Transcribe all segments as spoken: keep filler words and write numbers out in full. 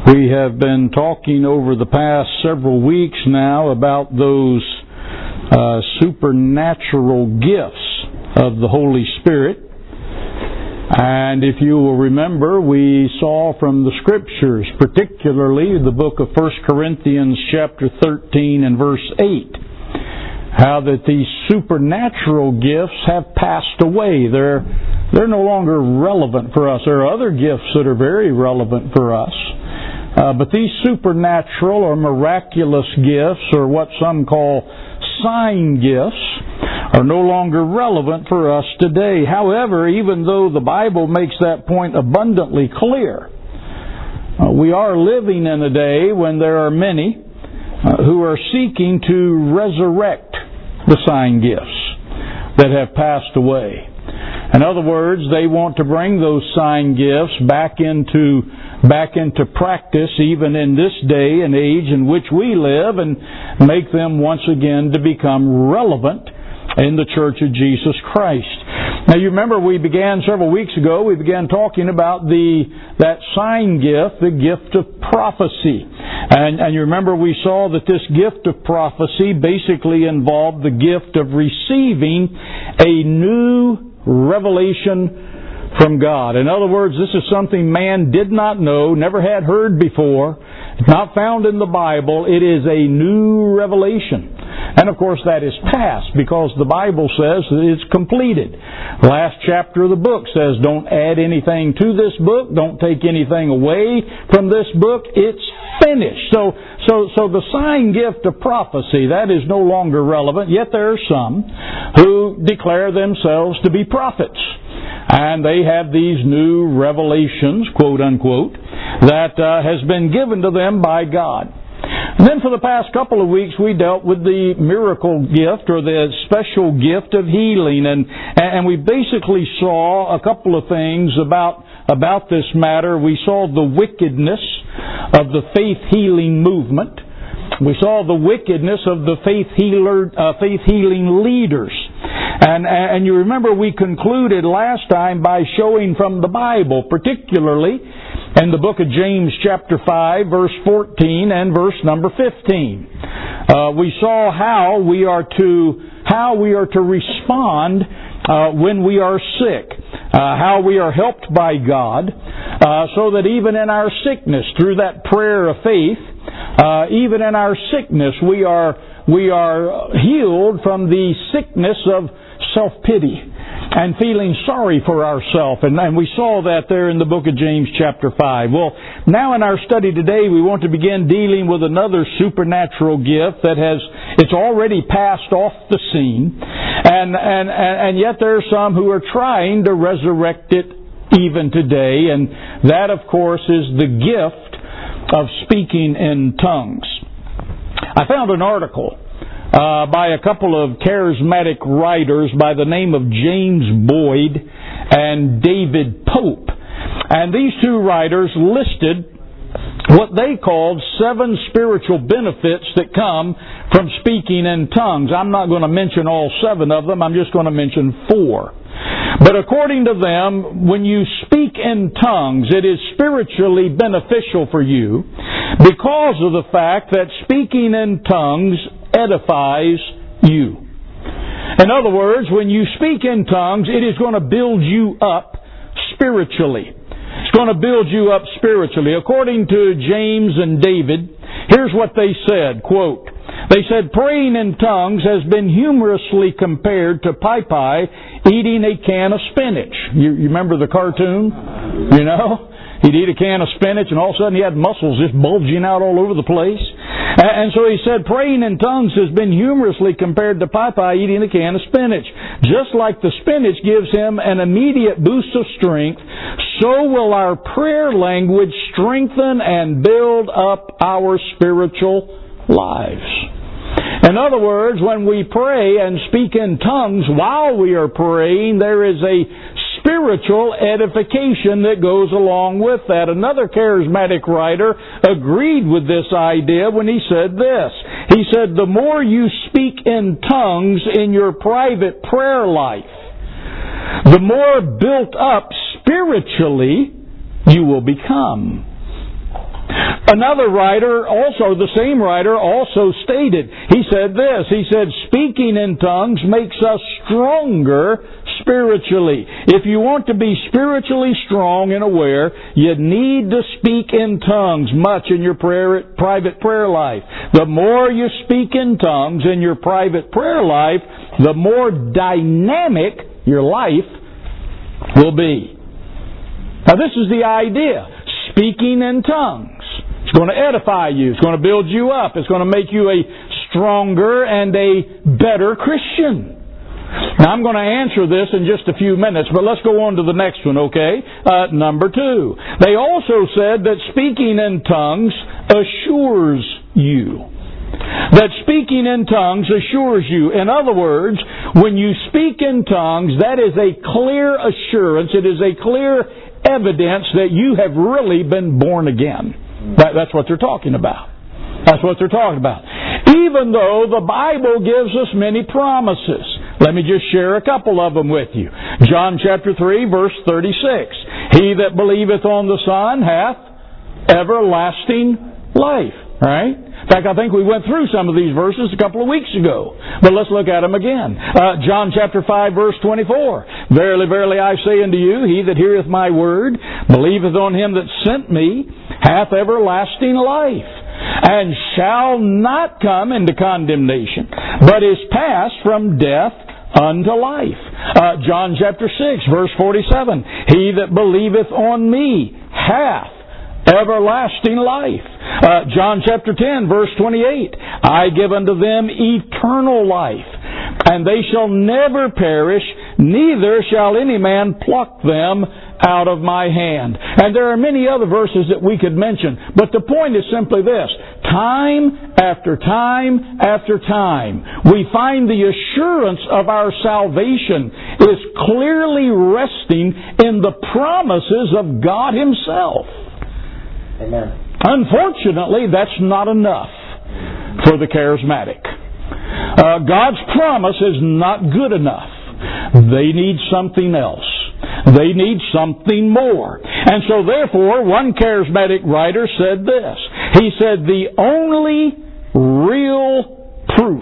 We have been talking over the past several weeks now about those uh, supernatural gifts of the Holy Spirit. And if you will remember, we saw from the Scriptures, particularly the book of First Corinthians chapter thirteen and verse eight, how that these supernatural gifts have passed away. They're, they're no longer relevant for us. There are other gifts that are very relevant for us. Uh, but these supernatural or miraculous gifts, or what some call sign gifts, are no longer relevant for us today. However, even though the Bible makes that point abundantly clear, uh, we are living in a day when there are many uh, who are seeking to resurrect the sign gifts that have passed away. In other words, they want to bring those sign gifts back into back into practice even in this day and age in which we live, and make them once again to become relevant in the Church of Jesus Christ. Now you remember we began several weeks ago, we began talking about the that sign gift, the gift of prophecy. And, and you remember we saw that this gift of prophecy basically involved the gift of receiving a new revelation from God. In other words, this is something man did not know, never had heard before. It's not found in the Bible. It is a new revelation. And of course that is past, because the Bible says that it's completed. The last chapter of the book says don't add anything to this book, don't take anything away from this book. It's finished. So so so the sign gift of prophecy, that is no longer relevant, yet there are some who declare themselves to be prophets. And they have these new revelations, quote unquote, that uh, has been given to them by God. And then for the past couple of weeks we dealt with the miracle gift, or the special gift of healing, and and we basically saw a couple of things about about this matter. We saw the wickedness of the faith healing movement. We saw the wickedness of the faith healer, uh, faith healing leaders. And, and you remember we concluded last time by showing from the Bible, particularly in the book of James chapter five, verse fourteen and verse number fifteen. Uh, we saw how we are to, how we are to respond uh, when we are sick. Uh, how we are helped by God, uh, so that even in our sickness, through that prayer of faith, uh, even in our sickness, we are we are healed from the sickness of self-pity and feeling sorry for ourselves. And, and we saw that there in the book of James chapter five. Well, now in our study today, we want to begin dealing with another supernatural gift that has, it's already passed off the scene. And, and, and yet there are some who are trying to resurrect it even today. And that, of course, is the gift of speaking in tongues. I found an article Uh, by a couple of charismatic writers by the name of James Boyd and David Pope. And these two writers listed what they called seven spiritual benefits that come from speaking in tongues. I'm not going to mention all seven of them, I'm just going to mention four. But according to them, when you speak in tongues, it is spiritually beneficial for you because of the fact that speaking in tongues edifies you. In other words, when you speak in tongues, it is going to build you up spiritually. It's going to build you up spiritually. According to James and David, here's what they said, quote, they said, praying in tongues has been humorously compared to Popeye eating a can of spinach. You, you remember the cartoon? You know? He'd eat a can of spinach and all of a sudden he had muscles just bulging out all over the place. And so he said, praying in tongues has been humorously compared to Popeye eating a can of spinach. Just like the spinach gives him an immediate boost of strength, so will our prayer language strengthen and build up our spiritual lives. In other words, when we pray and speak in tongues while we are praying, there is a spiritual edification that goes along with that. Another charismatic writer agreed with this idea when he said this. He said, the more you speak in tongues in your private prayer life, the more built up spiritually you will become. Another writer, also the same writer, also stated, he said this, he said, speaking in tongues makes us stronger spiritually. If you want to be spiritually strong and aware, you need to speak in tongues much in your prayer, private prayer life. The more you speak in tongues in your private prayer life, the more dynamic your life will be. Now this is the idea. Speaking in tongues. It's going to edify you. It's going to build you up. It's going to make you a stronger and a better Christian. Now, I'm going to answer this in just a few minutes, but let's go on to the next one, okay? Uh, number two. They also said that speaking in tongues assures you. That speaking in tongues assures you. In other words, when you speak in tongues, that is a clear assurance. It is a clear evidence that you have really been born again. That, that's what they're talking about. That's what they're talking about. Even though the Bible gives us many promises. Let me just share a couple of them with you. John chapter three, verse thirty-six. He that believeth on the Son hath everlasting life. Right? In fact, I think we went through some of these verses a couple of weeks ago. But let's look at them again. Uh, John chapter five, verse twenty-four. Verily, verily, I say unto you, he that heareth my word, believeth on him that sent me, hath everlasting life, and shall not come into condemnation, but is passed from death unto life. Uh, John chapter six, verse forty-seven. He that believeth on me hath everlasting life. Uh, John chapter ten, verse twenty-eight. I give unto them eternal life, and they shall never perish, neither shall any man pluck them out of my hand. And there are many other verses that we could mention, but the point is simply this. Time after time after time, we find the assurance of our salvation is clearly resting in the promises of God Himself. Amen. Unfortunately, that's not enough for the charismatic. Uh, God's promise is not good enough. They need something else. They need something more. And so therefore, one charismatic writer said this. He said, the only real proof.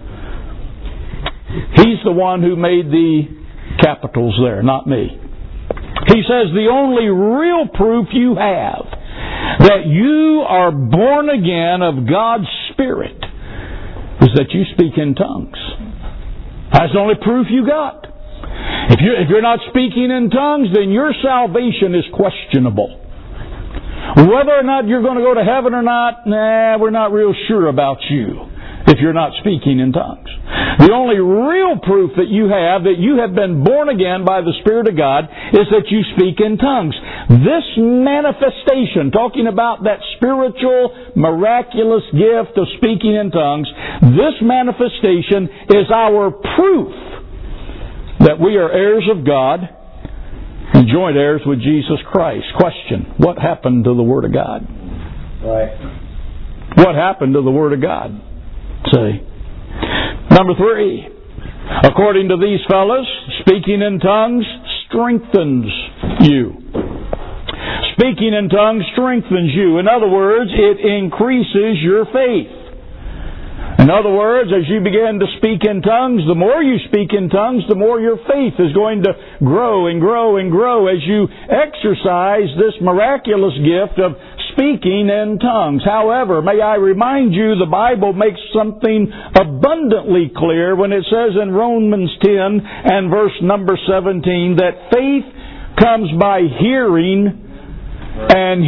He's the one who made the capitals there, not me. He says, the only real proof you have that you are born again of God's Spirit is that you speak in tongues. That's the only proof you got. If you're, if you're not speaking in tongues, then your salvation is questionable. Whether or not you're going to go to heaven or not, nah, we're not real sure about you if you're not speaking in tongues. The only real proof that you have that you have been born again by the Spirit of God is that you speak in tongues. This manifestation, talking about that spiritual, miraculous gift of speaking in tongues, this manifestation is our proof that we are heirs of God and joint heirs with Jesus Christ. Question, what happened to the Word of God? Right. What happened to the Word of God? See. Number three, according to these fellows, speaking in tongues strengthens you. Speaking in tongues strengthens you. In other words, it increases your faith. In other words, as you begin to speak in tongues, the more you speak in tongues, the more your faith is going to grow and grow and grow as you exercise this miraculous gift of speaking in tongues. However, may I remind you, the Bible makes something abundantly clear when it says in Romans ten and verse number seventeen that faith comes by hearing, and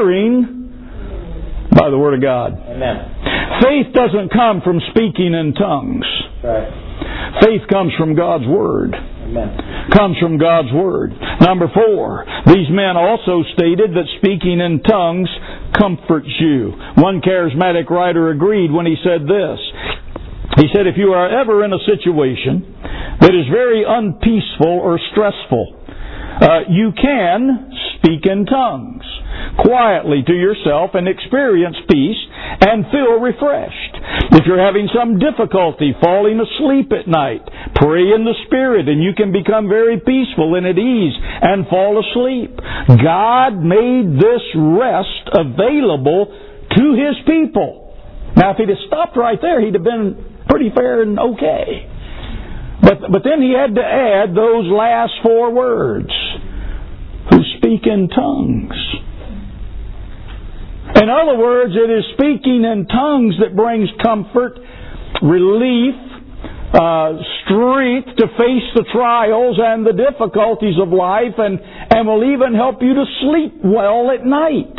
hearing by the Word of God. Amen. Faith doesn't come from speaking in tongues. Right. Faith comes from God's Word. Amen. Comes from God's Word. Number four, these men also stated that speaking in tongues comforts you. One charismatic writer agreed when he said this. He said, if you are ever in a situation that is very unpeaceful or stressful, uh, you can speak in tongues quietly to yourself and experience peace and feel refreshed. If you're having some difficulty falling asleep at night, pray in the Spirit and you can become very peaceful and at ease and fall asleep. God made this rest available to His people. Now, if he'd have stopped right there, he'd have been pretty fair and okay. But, but then he had to add those last four words. Who speak in tongues. In other words, it is speaking in tongues that brings comfort, relief, uh, strength to face the trials and the difficulties of life, and, and will even help you to sleep well at night.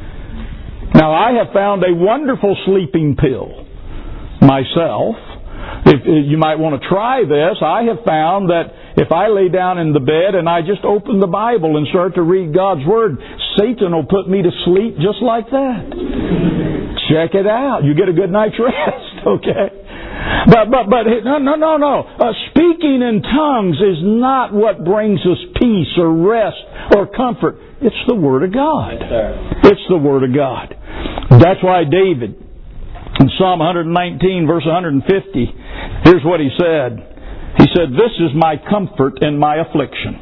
Now, I have found a wonderful sleeping pill myself. If, if you might want to try this, I have found that if I lay down in the bed and I just open the Bible and start to read God's Word, Satan will put me to sleep just like that. Check it out. You get a good night's rest, okay? But, but, but, no, no, no, no. Uh, speaking in tongues is not what brings us peace or rest or comfort. It's the Word of God. Yes, sir. It's the Word of God. That's why David, in Psalm one nineteen, verse one fifty, here's what he said. He said, "This is my comfort in my affliction.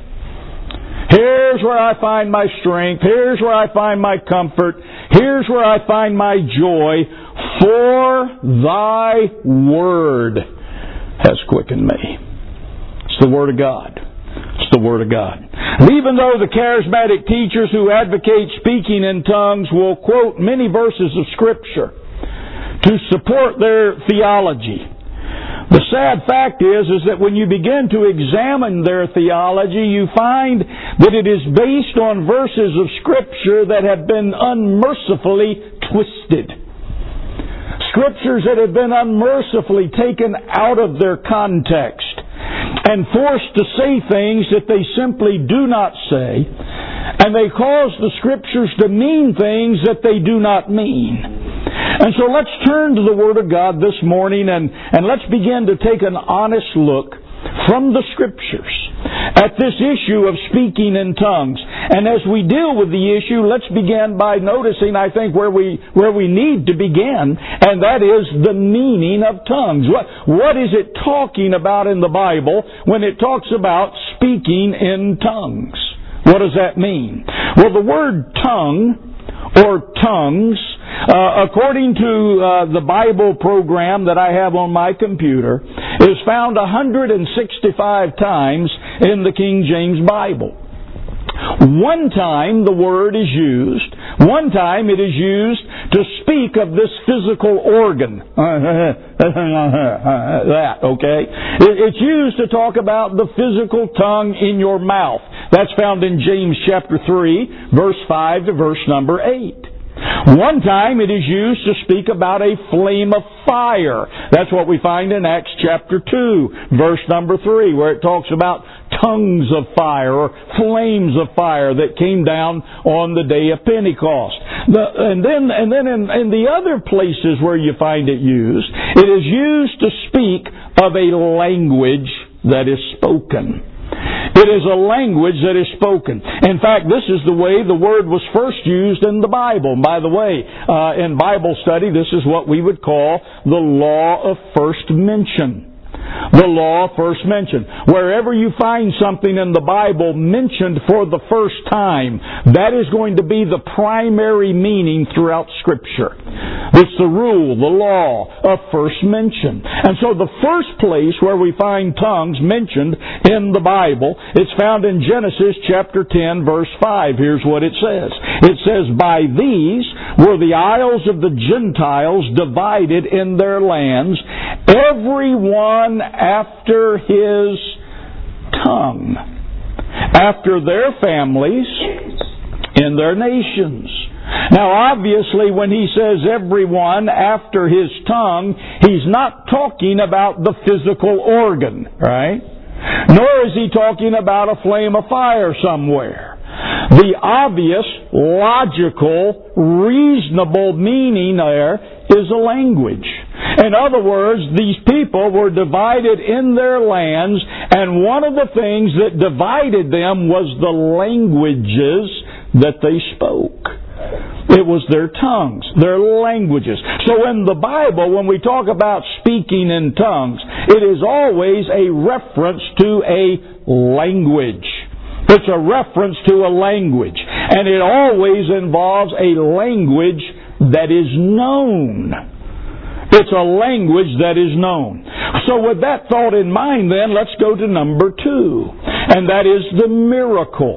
Here's where I find my strength. Here's where I find my comfort. Here's where I find my joy. For thy word has quickened me." It's the Word of God. It's the Word of God. Even though the charismatic teachers who advocate speaking in tongues will quote many verses of Scripture to support their theology, the sad fact is, is that when you begin to examine their theology, you find that it is based on verses of Scripture that have been unmercifully twisted. Scriptures that have been unmercifully taken out of their context and forced to say things that they simply do not say, and they cause the Scriptures to mean things that they do not mean. And so let's turn to the Word of God this morning and, and let's begin to take an honest look from the Scriptures at this issue of speaking in tongues. And as we deal with the issue, let's begin by noticing, I think, where we where we need to begin, and that is the meaning of tongues. What, what is it talking about in the Bible when it talks about speaking in tongues? What does that mean? Well, the word tongue or tongues, uh, according to uh, the Bible program that I have on my computer, is found one hundred sixty-five times in the King James Bible. One time the word is used, one time it is used to speak of this physical organ. That, okay? It's used to talk about the physical tongue in your mouth. That's found in James chapter three, verse five to verse number eight. One time it is used to speak about a flame of fire. That's what we find in Acts chapter two, verse number three, where it talks about tongues of fire or flames of fire that came down on the day of Pentecost. The, and then, and then in, in the other places where you find it used, it is used to speak of a language that is spoken. It is a language that is spoken. In fact, this is the way the word was first used in the Bible. By the way, uh, in Bible study, this is what we would call the law of first mention. The law of first mention. Wherever you find something in the Bible mentioned for the first time, that is going to be the primary meaning throughout Scripture. It's the rule, the law of first mention. And so the first place where we find tongues mentioned in the Bible, it's found in Genesis chapter ten, verse five. Here's what it says. It says, "By these were the isles of the Gentiles divided in their lands, every one after his tongue, after their families, in their nations." Now, obviously, when he says everyone after his tongue, he's not talking about the physical organ, right? Nor is he talking about a flame of fire somewhere. The obvious, logical, reasonable meaning there is a language. In other words, these people were divided in their lands, and one of the things that divided them was the languages that they spoke. It was their tongues, their languages. So in the Bible, when we talk about speaking in tongues, it is always a reference to a language. It's a reference to a language. And it always involves a language that is known. It's a language that is known. So with that thought in mind then, let's go to number two. And that is the miracle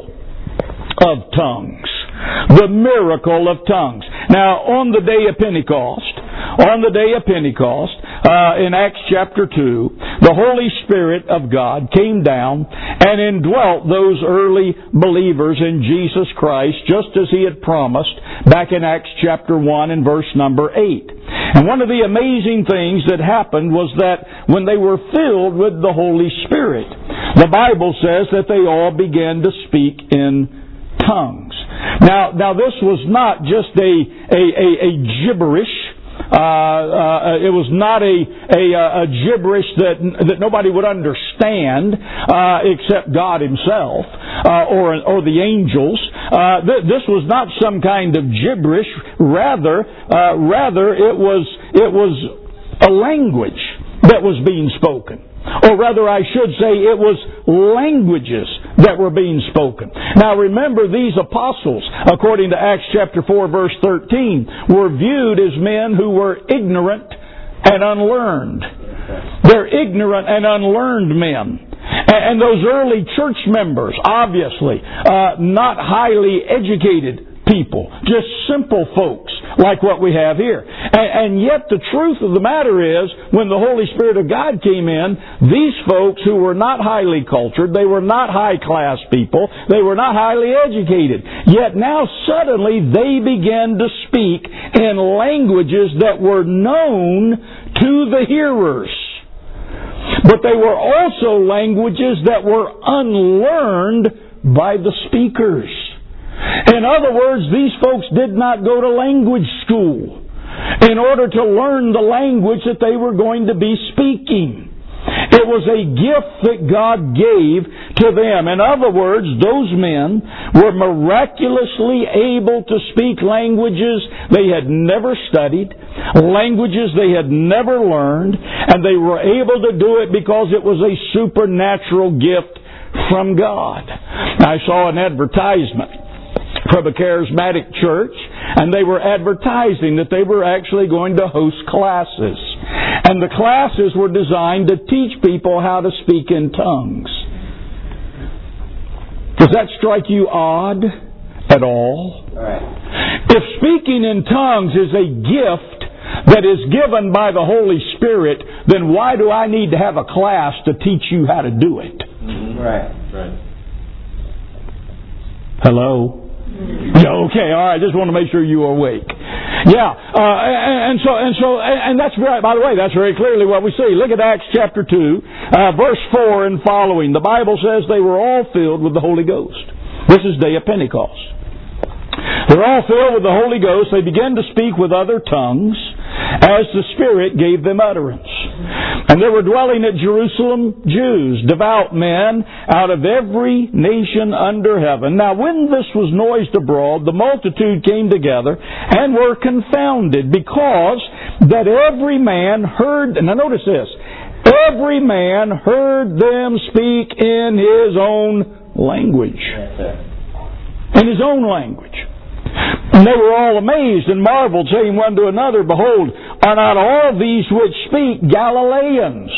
of tongues. The miracle of tongues. Now, on the day of Pentecost, on the day of Pentecost, uh, in Acts chapter two, the Holy Spirit of God came down and indwelt those early believers in Jesus Christ, just as He had promised back in Acts chapter one and verse number eight. And one of the amazing things that happened was that when they were filled with the Holy Spirit, the Bible says that they all began to speak in tongues. Now, now this was not just a a, a, a gibberish. Uh, uh, it was not a, a a gibberish that that nobody would understand uh, except God Himself uh, or or the angels. Uh, th- this was not some kind of gibberish. Rather, uh, rather it was it was a language that was being spoken. Or rather, I should say, it was languages that were being spoken. Now remember, these apostles, according to Acts chapter four, verse thirteen, were viewed as men who were ignorant and unlearned. They're ignorant and unlearned men. And those early church members, obviously, uh, not highly educated people, just simple folks like what we have here. And, and yet the truth of the matter is, when the Holy Spirit of God came in, these folks who were not highly cultured, they were not high-class people, they were not highly educated, yet now suddenly they began to speak in languages that were known to the hearers. But they were also languages that were unlearned by the speakers. In other words, these folks did not go to language school in order to learn the language that they were going to be speaking. It was a gift that God gave to them. In other words, those men were miraculously able to speak languages they had never studied, languages they had never learned, and they were able to do it because it was a supernatural gift from God. I saw an advertisement from a charismatic church, and they were advertising that they were actually going to host classes. And the classes were designed to teach people how to speak in tongues. Does that strike you odd at all? All right. If speaking in tongues is a gift that is given by the Holy Spirit, then why do I need to have a class to teach you how to do it? Mm-hmm. Right. Right. Hello? Yeah, okay, all right. Just want to make sure you are awake. Yeah, uh, and, and so and so and that's right. By the way, that's very clearly what we see. Look at Acts chapter two, uh, verse four and following. The Bible says they were all filled with the Holy Ghost. This is day of Pentecost. They're all filled with the Holy Ghost. They began to speak with other tongues as the Spirit gave them utterance. And there were dwelling at Jerusalem Jews, devout men, out of every nation under heaven. Now when this was noised abroad, the multitude came together and were confounded, because that every man heard, and now notice this, every man heard them speak in his own language. In his own language. And they were all amazed and marveled, saying one to another, Behold, are not all these which speak Galileans?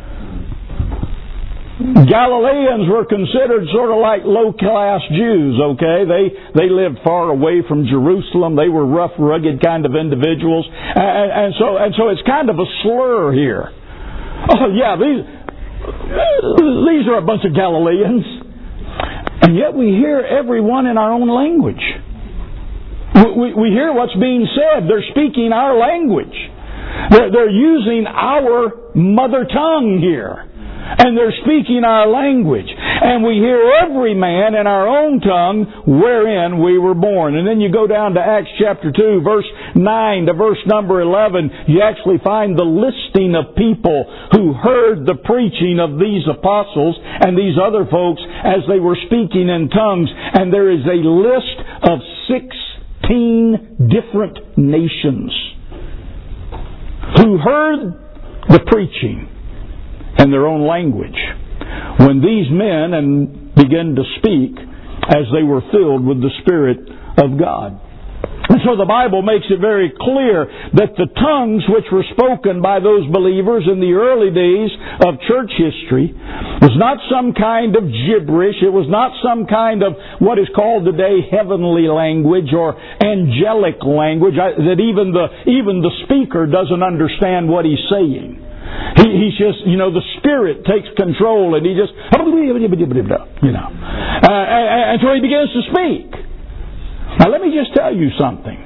Galileans were considered sort of like low-class Jews, okay? They they lived far away from Jerusalem. They were rough, rugged kind of individuals. And, and so and so it's kind of a slur here. Oh, yeah, these, these are a bunch of Galileans. And yet we hear everyone in our own language. We, we hear what's being said. They're speaking our language. They're, they're using our mother tongue here. And they're speaking our language. And we hear every man in our own tongue wherein we were born. And then you go down to Acts chapter two, verse nine to verse number eleven. You actually find the listing of people who heard the preaching of these apostles and these other folks as they were speaking in tongues. And there is a list of sixteen different nations who heard the preaching in their own language when these men and began to speak as they were filled with the Spirit of God. And And so the Bible makes it very clear that the tongues which were spoken by those believers in the early days of church history was not some kind of gibberish. It was not some kind of what is called today heavenly language or angelic language that even the even the speaker doesn't understand what he's saying. He, he's just, you know, the Spirit takes control and he just, you know. Uh, and, and so he begins to speak. Now let me just tell you something.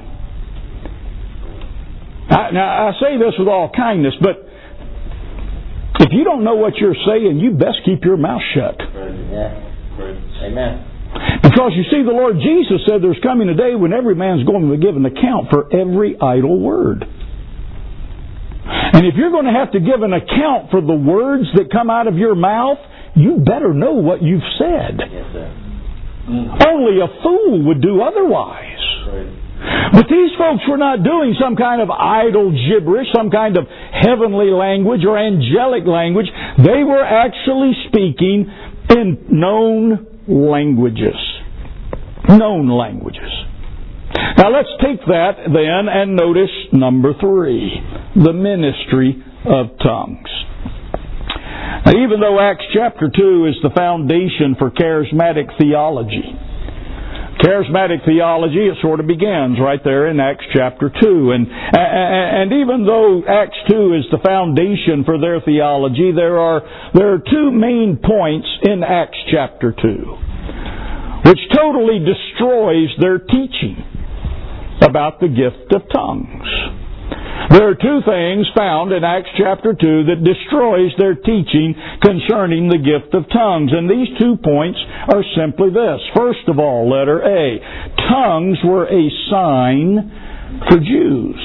I, now I say this with all kindness, but if you don't know what you're saying, you best keep your mouth shut. Yeah. Amen. Because you see, the Lord Jesus said there's coming a day when every man's going to give an account for every idle word. And if you're going to have to give an account for the words that come out of your mouth, you better know what you've said. Yes, sir. Only a fool would do otherwise. Right. But these folks were not doing some kind of idle gibberish, some kind of heavenly language or angelic language. They were actually speaking in known languages. Known languages. Now let's take that then and notice number three, the ministry of tongues. Now, even though Acts chapter two is the foundation for charismatic theology, charismatic theology, it sort of begins right there in Acts chapter two. And, and even though Acts two is the foundation for their theology, there are, there are two main points in Acts chapter two which totally destroys their teaching about the gift of tongues. There are two things found in Acts chapter two that destroys their teaching concerning the gift of tongues. And these two points are simply this. First of all, letter A, tongues were a sign for Jews.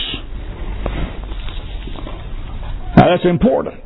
Now that's important.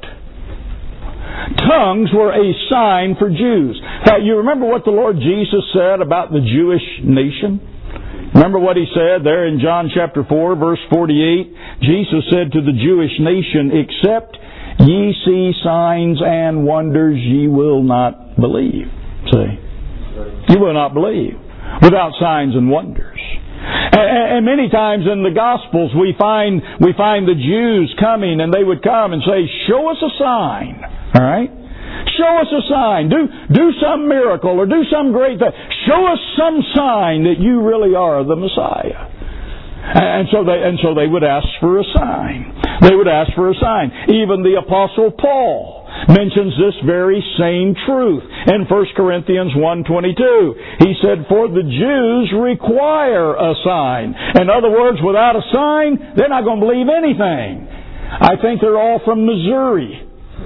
Tongues were a sign for Jews. Now you remember what the Lord Jesus said about the Jewish nation? Remember what He said there in John chapter four, verse forty-eight? Jesus said to the Jewish nation, "Except ye see signs and wonders, ye will not believe." See? You will not believe without signs and wonders. And many times in the Gospels we find we find the Jews coming, and they would come and say, "Show us a sign." All right? Show us a sign. Do do some miracle or do some great thing. Show us some sign that you really are the Messiah. And so they and so they would ask for a sign. They would ask for a sign. Even the Apostle Paul mentions this very same truth in First Corinthians one twenty-two. He said, "For the Jews require a sign." In other words, without a sign, they're not going to believe anything. I think they're all from Missouri.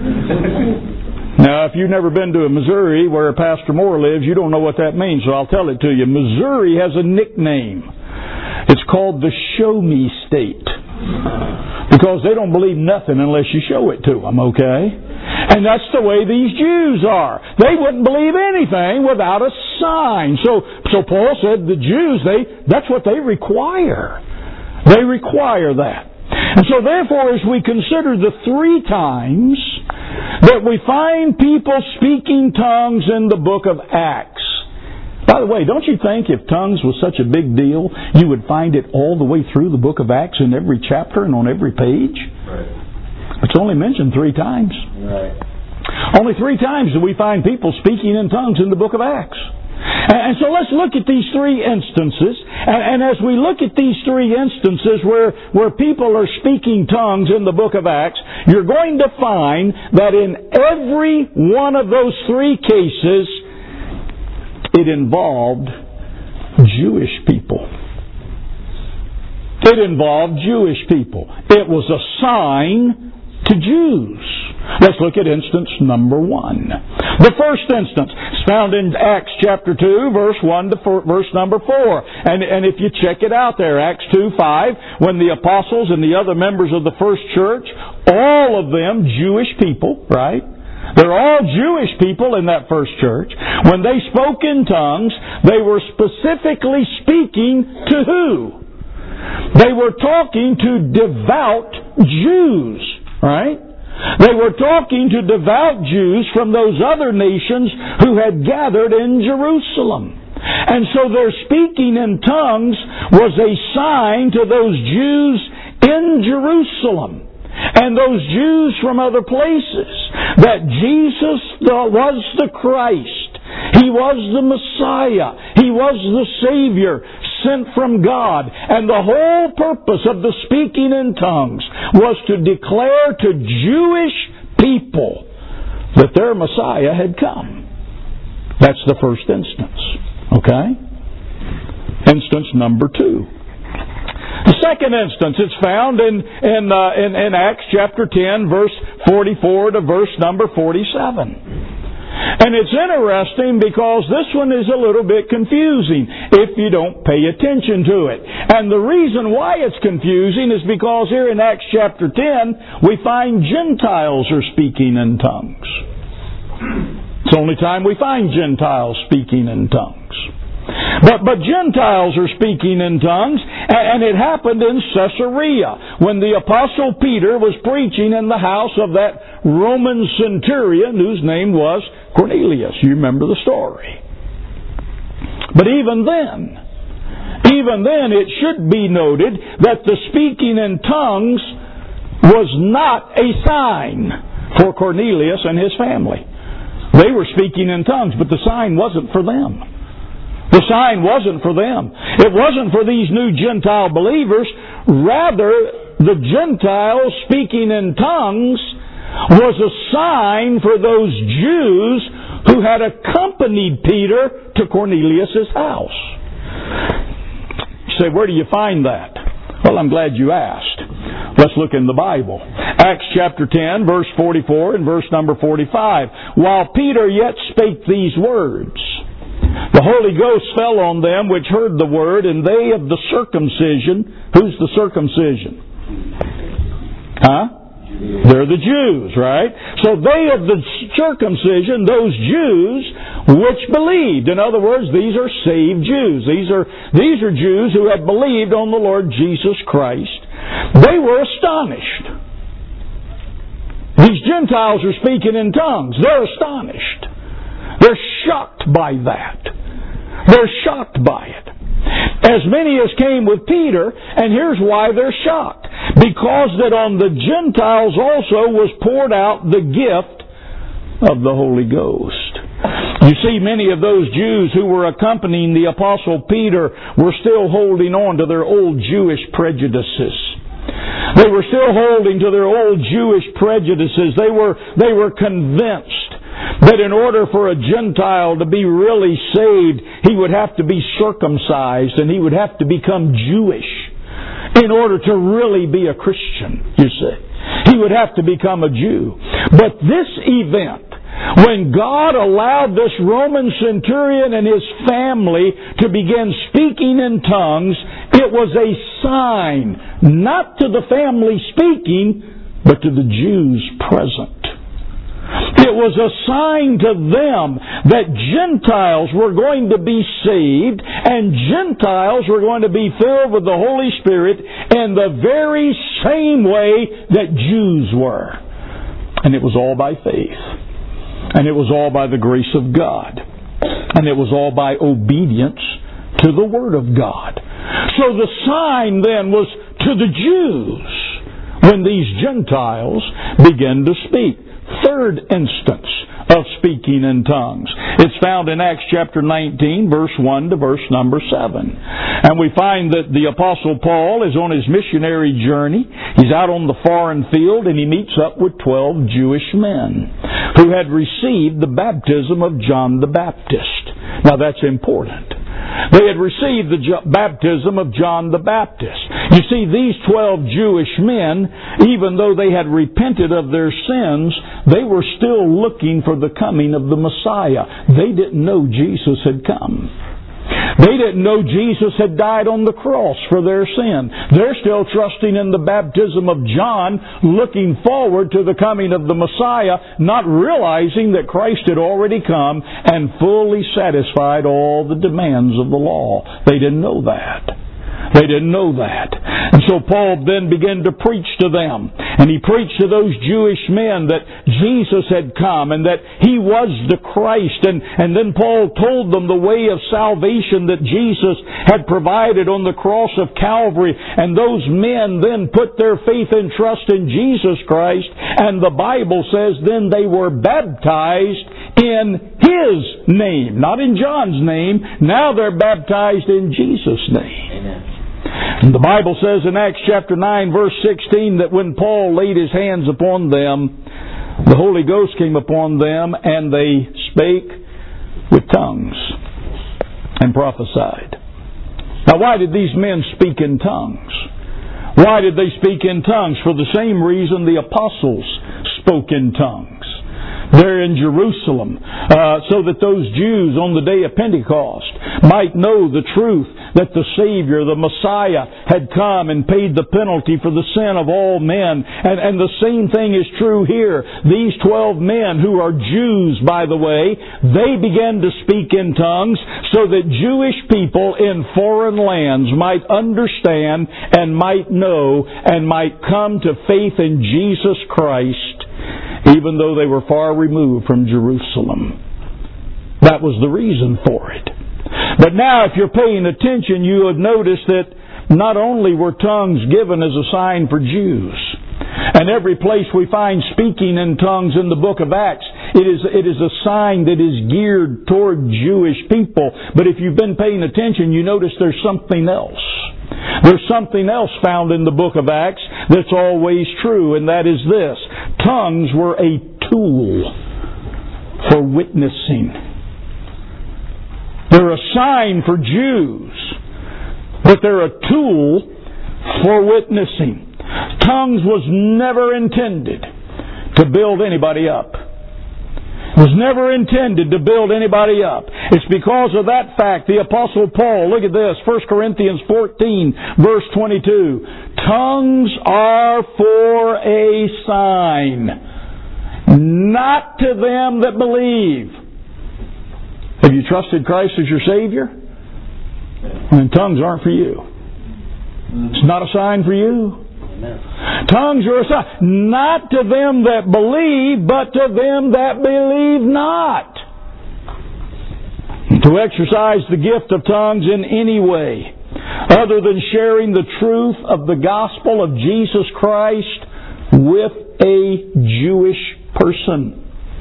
Now, if you've never been to Missouri, where Pastor Moore lives, you don't know what that means, so I'll tell it to you. Missouri has a nickname. It's called the Show Me State. Because they don't believe nothing unless you show it to them, okay? And that's the way these Jews are. They wouldn't believe anything without a sign. So, so Paul said the Jews, they that's what they require. They require that. And so therefore, as we consider the three times that we find people speaking tongues in the book of Acts. By the way, don't you think if tongues was such a big deal, you would find it all the way through the book of Acts in every chapter and on every page? Right. It's only mentioned three times. Right. Only three times do we find people speaking in tongues in the book of Acts. And so let's look at these three instances. And as we look at these three instances where, where people are speaking tongues in the book of Acts, you're going to find that in every one of those three cases, it involved Jewish people. It involved Jewish people. It was a sign to Jews. Let's look at instance number one. The first instance is found in Acts chapter two, verse one to four, verse number four. And, and if you check it out there, Acts two five, when the apostles and the other members of the first church, all of them Jewish people, right? They're all Jewish people in that first church. When they spoke in tongues, they were specifically speaking to who? They were talking to devout Jews, right? They were talking to devout Jews from those other nations who had gathered in Jerusalem. And so their speaking in tongues was a sign to those Jews in Jerusalem and those Jews from other places that Jesus was the Christ. He was the Messiah. He was the Savior sent from God. And the whole purpose of the speaking in tongues was to declare to Jewish people that their Messiah had come. That's the first instance. Okay? Instance number two. The second instance is found in in, uh, in in Acts chapter ten, verse forty-four to verse number forty-seven. And it's interesting because this one is a little bit confusing if you don't pay attention to it. And the reason why it's confusing is because here in Acts chapter ten, we find Gentiles are speaking in tongues. It's the only time we find Gentiles speaking in tongues. But, but Gentiles are speaking in tongues, and it happened in Caesarea when the Apostle Peter was preaching in the house of that Roman centurion whose name was Cornelius. You remember the story. But even then, even then it should be noted that the speaking in tongues was not a sign for Cornelius and his family. They were speaking in tongues, but the sign wasn't for them. The sign wasn't for them. It wasn't for these new Gentile believers. Rather, the Gentiles speaking in tongues was a sign for those Jews who had accompanied Peter to Cornelius' house. You say, where do you find that? Well, I'm glad you asked. Let's look in the Bible. Acts chapter ten, verse forty-four and verse number forty-five. While Peter yet spake these words, the Holy Ghost fell on them which heard the word, and they of the circumcision. Who's the circumcision? Huh? They're the Jews, right? So they of the circumcision, those Jews which believed. In other words, these are saved Jews. These are, these are Jews who have believed on the Lord Jesus Christ. They were astonished. These Gentiles are speaking in tongues. They're astonished. They're shocked by that. They're shocked by it. As many as came with Peter, and here's why they're shocked. Because that on the Gentiles also was poured out the gift of the Holy Ghost. You see, many of those Jews who were accompanying the Apostle Peter were still holding on to their old Jewish prejudices. They were still holding to their old Jewish prejudices. They were, they were convinced that in order for a Gentile to be really saved, he would have to be circumcised and he would have to become Jewish in order to really be a Christian, you see. He would have to become a Jew. But this event, when God allowed this Roman centurion and his family to begin speaking in tongues, it was a sign, not to the family speaking, but to the Jews present. It was a sign to them that Gentiles were going to be saved and Gentiles were going to be filled with the Holy Spirit in the very same way that Jews were. And it was all by faith. And it was all by the grace of God. And it was all by obedience to the Word of God. So the sign then was to the Jews when these Gentiles began to speak. Third instance of speaking in tongues. It's found in Acts chapter nineteen, verse one to verse number seven. And we find that the Apostle Paul is on his missionary journey. He's out on the foreign field and he meets up with twelve Jewish men who had received the baptism of John the Baptist. Now that's important. They had received the baptism of John the Baptist. You see, these twelve Jewish men, even though they had repented of their sins, they were still looking for the coming of the Messiah. They didn't know Jesus had come. They didn't know Jesus had died on the cross for their sin. They're still trusting in the baptism of John, looking forward to the coming of the Messiah, not realizing that Christ had already come and fully satisfied all the demands of the law. They didn't know that. They didn't know that. And so Paul then began to preach to them. And he preached to those Jewish men that Jesus had come and that He was the Christ. And, and then Paul told them the way of salvation that Jesus had provided on the cross of Calvary. And those men then put their faith and trust in Jesus Christ. And the Bible says then they were baptized in His name. Not in John's name. Now they're baptized in Jesus' name. Amen. And the Bible says in Acts chapter nine verse sixteen that when Paul laid his hands upon them, the Holy Ghost came upon them and they spake with tongues and prophesied. Now why did these men speak in tongues? Why did they speak in tongues? For the same reason the apostles spoke in tongues. There in Jerusalem, uh, so that those Jews on the day of Pentecost might know the truth that the Savior, the Messiah, had come and paid the penalty for the sin of all men. And, and the same thing is true here. These twelve men, who are Jews, by the way, they began to speak in tongues so that Jewish people in foreign lands might understand and might know and might come to faith in Jesus Christ, even though they were far removed from Jerusalem. That was the reason for it. But now, if you're paying attention, you have noticed that not only were tongues given as a sign for Jews, and every place we find speaking in tongues in the book of Acts, it is, it is a sign that is geared toward Jewish people. But if you've been paying attention, you notice there's something else. There's something else found in the book of Acts that's always true, and that is this. Tongues were a tool for witnessing. They're a sign for Jews, but they're a tool for witnessing. Tongues was never intended to build anybody up. It was never intended to build anybody up. It's because of that fact the Apostle Paul, look at this, First Corinthians fourteen, verse twenty-two. Tongues are for a sign, not to them that believe. Have you trusted Christ as your Savior? And tongues aren't for you. It's not a sign for you. Amen. Tongues are a sign, not to them that believe, but to them that believe not. To exercise the gift of tongues in any way, other than sharing the truth of the gospel of Jesus Christ with a Jewish person.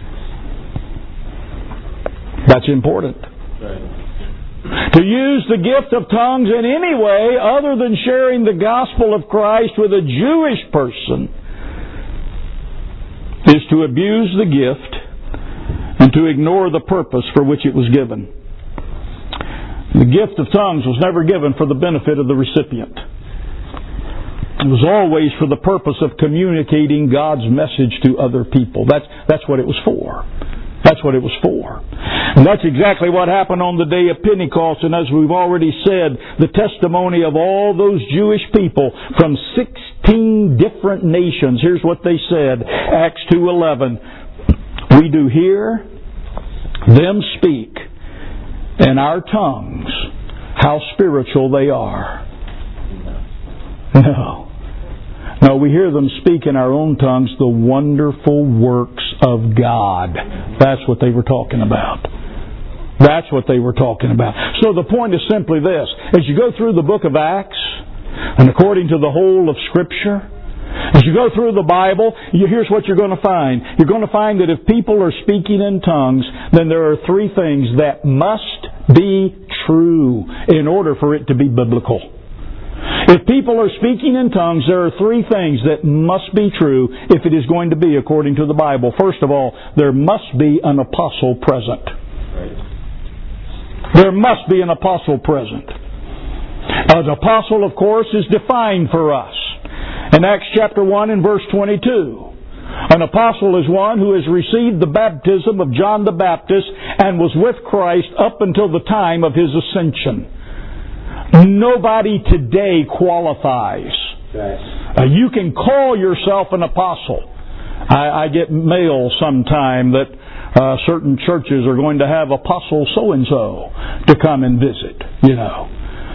That's important. Right. To use the gift of tongues in any way other than sharing the gospel of Christ with a Jewish person is to abuse the gift and to ignore the purpose for which it was given. The gift of tongues was never given for the benefit of the recipient. It was always for the purpose of communicating God's message to other people. That's, that's what it was for. That's what it was for. And that's exactly what happened on the day of Pentecost. And as we've already said, the testimony of all those Jewish people from sixteen different nations. Here's what they said. Acts two eleven. We do hear them speak in our tongues how spiritual they are. No. No, we hear them speak in our own tongues the wonderful works of God. That's what they were talking about. That's what they were talking about. So the point is simply this. As you go through the book of Acts, and according to the whole of Scripture, as you go through the Bible, you, here's what you're going to find. You're going to find that if people are speaking in tongues, then there are three things that must be true in order for it to be biblical. If people are speaking in tongues, there are three things that must be true if it is going to be according to the Bible. First of all, there must be an apostle present. There must be an apostle present. An apostle, of course, is defined for us in Acts chapter one and verse twenty-two. An apostle is one who has received the baptism of John the Baptist and was with Christ up until the time of his ascension. Nobody today qualifies. Uh, you can call yourself an apostle. I, I get mail sometime that uh, certain churches are going to have apostle so-and-so to come and visit, you know.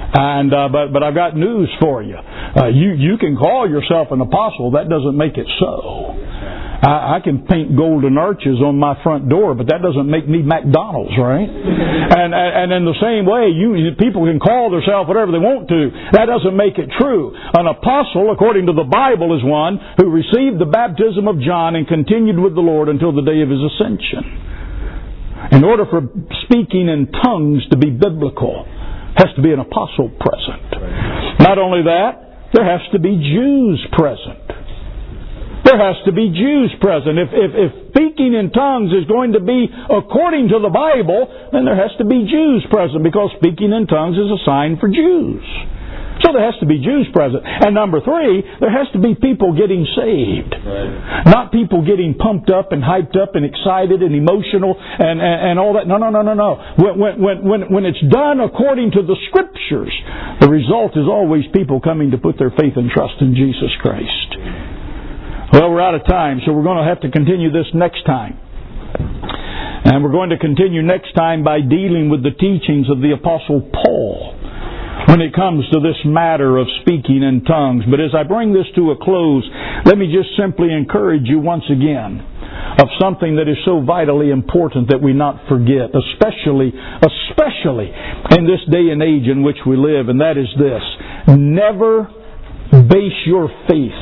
And uh, but but I've got news for you. Uh, you you can call yourself an apostle. That doesn't make it so. I, I can paint golden arches on my front door, but that doesn't make me McDonald's, right? And and, and in the same way, you people can call themselves whatever they want to. That doesn't make it true. An apostle, according to the Bible, is one who received the baptism of John and continued with the Lord until the day of his ascension. In order for speaking in tongues to be biblical, has to be an apostle present. Not only that, there has to be Jews present. There has to be Jews present. If, if, if speaking in tongues is going to be according to the Bible, then there has to be Jews present, because speaking in tongues is a sign for Jews. So there has to be Jews present. And number three, there has to be people getting saved. Right. Not people getting pumped up and hyped up and excited and emotional and, and, and all that. No, no, no, no, no. When, when, when, when it's done according to the Scriptures, the result is always people coming to put their faith and trust in Jesus Christ. Well, we're out of time, so we're going to have to continue this next time. And we're going to continue next time by dealing with the teachings of the Apostle Paul when it comes to this matter of speaking in tongues. But as I bring this to a close, let me just simply encourage you once again of something that is so vitally important that we not forget, especially, especially in this day and age in which we live, and that is this: never base your faith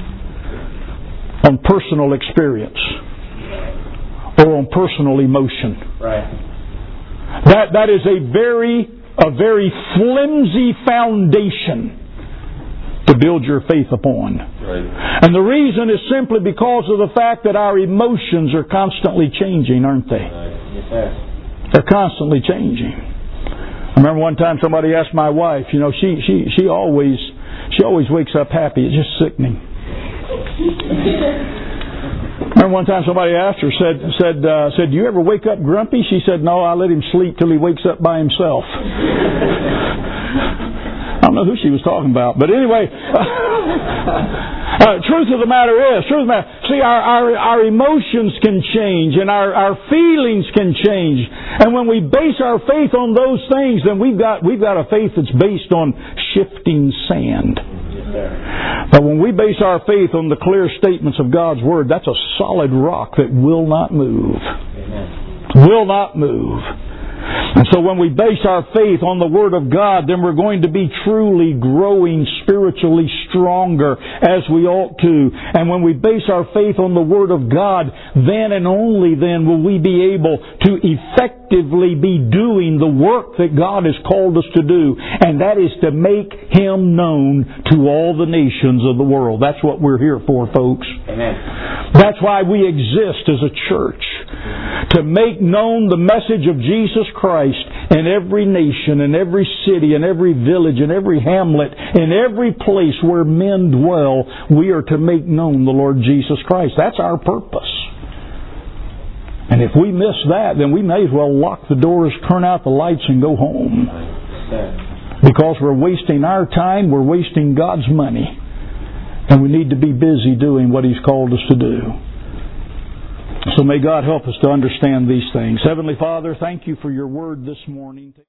on personal experience or on personal emotion. Right. That that is a very a very flimsy foundation to build your faith upon. Right. And the reason is simply because of the fact that our emotions are constantly changing, aren't they? Right. Yes, sir. They're constantly changing. I remember one time somebody asked my wife, you know, she she she always she always wakes up happy. It's just sickening. Remember one time somebody asked her, said, said, uh, said, "Do you ever wake up grumpy?" She said, "No, I let him sleep till he wakes up by himself." I don't know who she was talking about, but anyway, uh, truth of the matter is, truth of the matter. See, our our, our emotions can change, and our, our feelings can change, and when we base our faith on those things, then we've got we've got a faith that's based on shifting sand. But when we base our faith on the clear statements of God's Word, that's a solid rock that will not move. Amen. Will not move. And so when we base our faith on the Word of God, then we're going to be truly growing spiritually stronger as we ought to. And when we base our faith on the Word of God, then and only then will we be able to effectively be doing the work that God has called us to do. And that is to make Him known to all the nations of the world. That's what we're here for, folks. Amen. That's why we exist as a church. To make known the message of Jesus Christ in every nation, in every city, in every village, in every hamlet, in every place where men dwell, we are to make known the Lord Jesus Christ. That's our purpose. And if we miss that, then we may as well lock the doors, turn out the lights, and go home. Because we're wasting our time, we're wasting God's money. And we need to be busy doing what He's called us to do. So may God help us to understand these things. Heavenly Father, thank You for Your Word this morning.